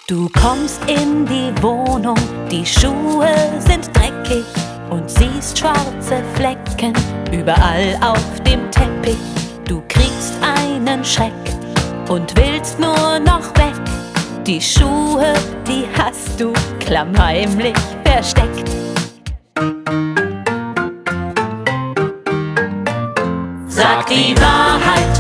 Du kommst in die Wohnung, die Schuhe sind dreckig und siehst schwarze Flecken überall auf dem Teppich. Du kriegst einen Schreck und willst nur noch weg. Die Schuhe, die hast du klammheimlich versteckt. Sag die Wahrheit,